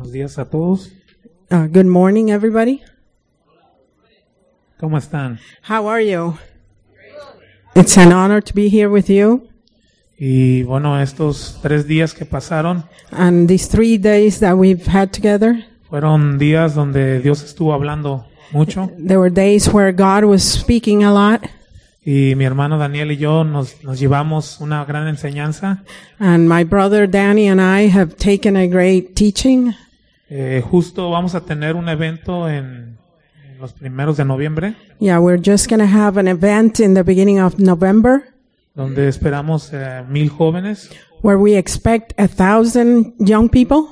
Buenos días a todos. Good morning, everybody. ¿Cómo están? How are you? It's an honor to be here with you. Y bueno, estos 3 días que pasaron And these 3 days that we've had together, fueron días donde Dios estuvo hablando mucho. there were days where God was speaking a lot. Y mi hermano Daniel y yo nos llevamos una gran enseñanza. And my brother Danny and I have taken a great teaching. Justo vamos a tener un evento en los primeros de noviembre, Yeah, we're just going to have an event in the beginning of November donde esperamos 1,000 jóvenes. where we expect 1,000 young people.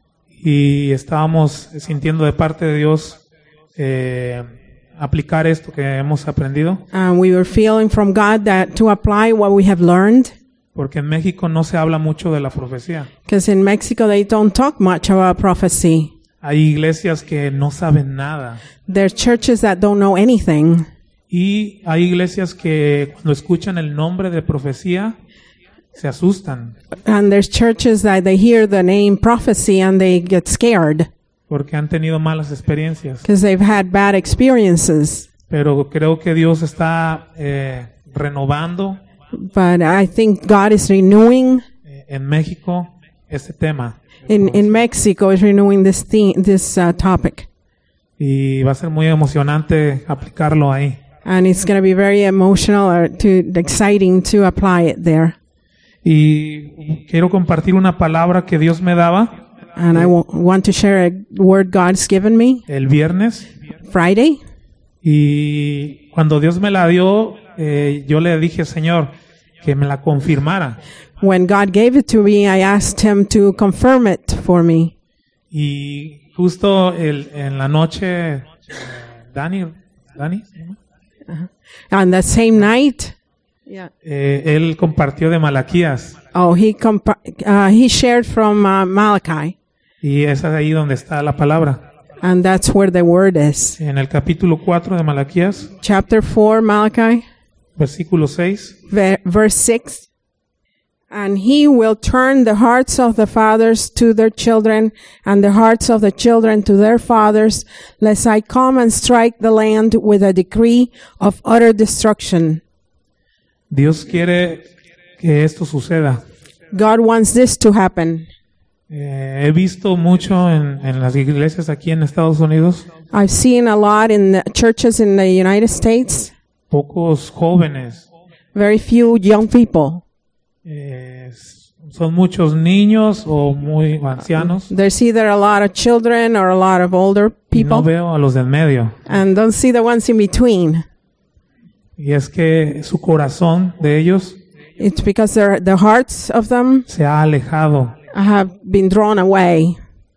Y estábamos sintiendo de parte de Dios aplicar esto que hemos aprendido, And we were feeling from God that to apply what we have learned. porque en México no se habla mucho de la profecía. Because in Mexico, they don't talk much about prophecy. Hay iglesias que no saben nada. There's churches that don't know anything. Y hay iglesias que cuando escuchan el nombre de profecía se asustan, And there's churches that they hear the name prophecy and they get scared porque han tenido malas experiencias. because they've had bad experiences. Pero creo que Dios está renovando But I think God is renewing en México este tema. in Mexico is renewing this topic. Y va a ser muy emocionante aplicarlo ahí. And it's going to be very emotional or exciting to apply it there. Y quiero compartir una palabra que Dios me daba And I want to share a word God's given me el viernes. Friday. Y cuando Dios me la dio, yo le dije, Señor, que me la confirmara. When God gave it to me, I asked him to confirm it for me. Y justo en la noche, Dani, On that same night, yeah. Él compartió de Malaquías. Oh, he shared from Malachi, Y es ahí donde está la palabra. and that's where the word is. En el capítulo 4 de Malaquías, Chapter 4, Malachi, versículo 6. verse 6. And he will turn the hearts of the fathers to their children, and the hearts of the children to their fathers, lest I come and strike the land with a decree of utter destruction. Dios quiere que esto suceda. God wants this to happen. He visto mucho en las iglesias aquí en Estados Unidos, I've seen a lot in the churches in the United States, pocos jóvenes. very few young people. Son muchos niños o muy ancianos. There's either a lot of children or a lot of older Y no people, veo a los del medio. and don't see the ones in between. Y es que su corazón de ellos It's because the hearts of them se ha alejado. have been drawn away.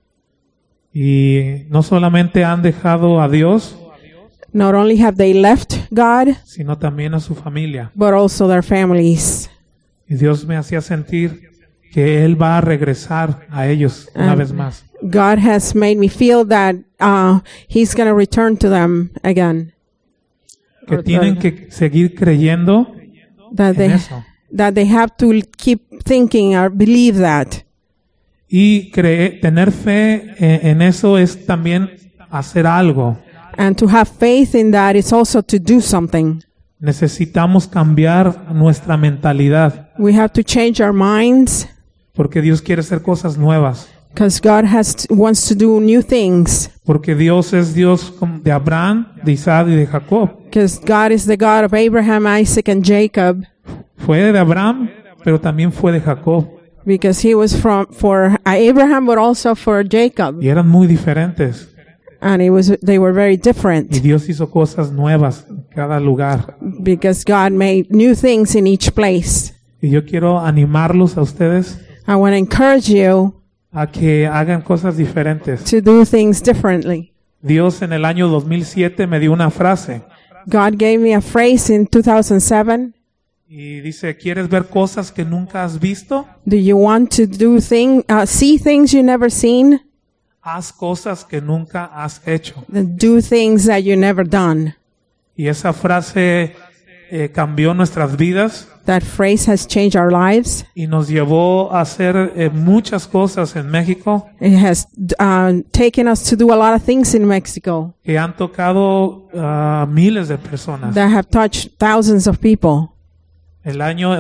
Y no solamente han dejado a Dios, Not only have they left God, sino también a su familia. but also their families. Y Dios me hacía sentir que Él va a regresar a ellos una vez más. God has made me feel that He's going to return to them again. Que tienen que seguir creyendo That en eso. they have to keep thinking or believe that. Y tener fe en eso es también hacer algo. And to have faith in that is also to do something. Necesitamos cambiar nuestra mentalidad, We have to change our minds porque Dios quiere hacer cosas nuevas. because God wants to do new things. Porque Dios es Dios de Abraham, de Isaac y de Jacob. Because God is the God of Abraham, Isaac, and Jacob. Fue de Abraham, pero también fue de Jacob. Because he was for Abraham, but also for Jacob. Y eran muy diferentes. And they were very Y different Dios hizo cosas nuevas en cada lugar. because God made new things in each place. Y yo quiero animarlos a ustedes I want to encourage you a que hagan cosas diferentes. to do things differently. Dios en el año 2007 me dio una frase God gave me a phrase in 2007. y dice, ¿quieres ver cosas que nunca has visto? Do you want to see things you never seen? Haz cosas que nunca has hecho. Then do things that you never done. Y esa frase cambió nuestras vidas That phrase has changed our lives. y nos llevó a hacer muchas cosas en México It has taken us to do a lot of things in Mexico que han tocado a miles de personas. that have touched thousands of people. El año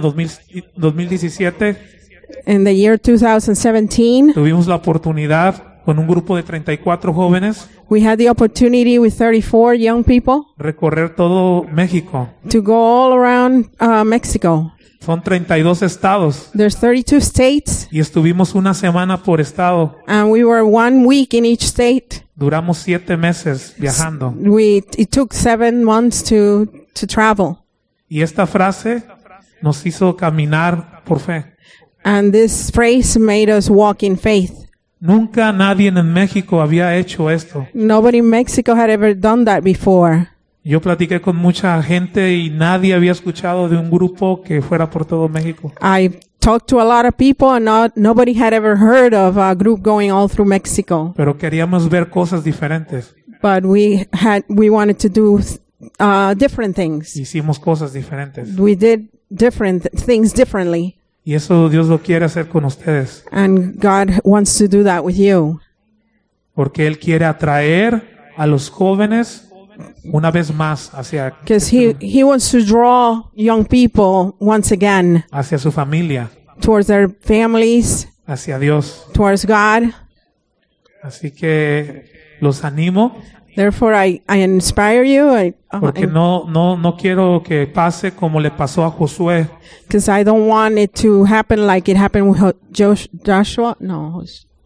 2017 In the year 2017, tuvimos la oportunidad con un grupo de 34 jóvenes we had the opportunity with 34 young people recorrer todo México. to go all around Mexico. Son 32 estados There's 32 states, y estuvimos una semana por estado. and we were 1 week in each state. Duramos 7 meses viajando. It took 7 months to travel. Y esta frase nos hizo caminar por fe. And this phrase made us walk in faith. Nunca nadie en México había hecho esto. Nobody in Mexico had ever done that before. Yo platiqué con mucha gente y nadie había escuchado de un grupo que fuera por todo México. I talked to a lot of people, and nobody had ever heard of a group going all through Mexico. Pero queríamos ver cosas diferentes. But we wanted to do different things. Hicimos cosas diferentes. We did different things differently. Y eso Dios lo quiere hacer con ustedes. And God wants to do that with you. Porque Él quiere atraer a los jóvenes una vez más hacia He wants to draw young people once again su familia, towards their families, hacia Dios. towards God. Así que los animo Therefore, I inspire you. porque no quiero que pase como le pasó a Josué. Because I don't want it to happen like it happened with Joshua. No,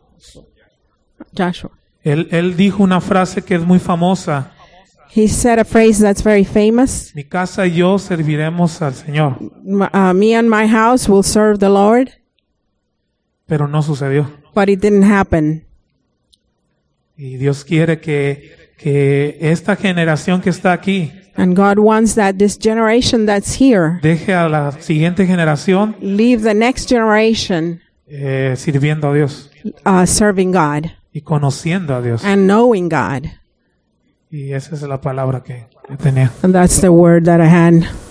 Joshua. Él dijo una frase que es muy famosa. He said a phrase that's very famous. Mi casa y yo serviremos al Señor. Me and my house will serve the Lord. Pero no sucedió. But it didn't happen. Y Dios quiere que esta generación que está aquí And God wants that this generation that's here deje a la siguiente generación leave the next generation sirviendo a Dios serving God y conociendo a Dios. and knowing God. Y esa es la palabra que tenía. And that's the word that I had.